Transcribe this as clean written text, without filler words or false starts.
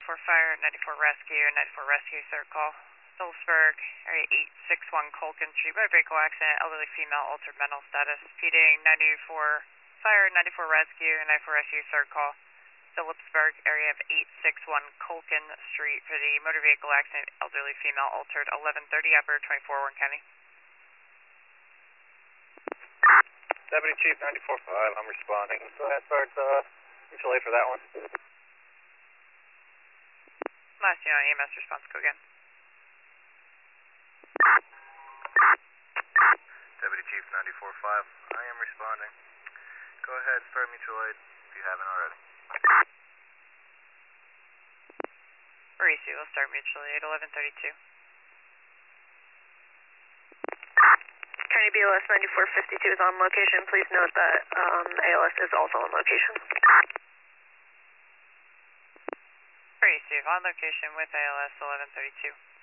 94 fire, 94 rescue, 94 rescue, third call. Phillipsburg, area 861 Colkin Street, motor vehicle accident, elderly female, altered mental status. Speeding, 94 fire, 94 rescue, 94 rescue, third call. Phillipsburg, area of 861 Colkin Street for the motor vehicle accident, elderly female, altered, 1130, operator 24, Warren County. Deputy Chief 94-5, I'm responding. Go ahead, start mutual aid for that one. Last unit on EMS response, go again. Deputy Chief 94-5, I am responding. Go ahead, start mutual aid if you haven't already. Mauricio will start mutual aid, 1132. Kearney BLS 9452 is on location. Please note that ALS is also on location. Mauricio, on location with ALS, 1132.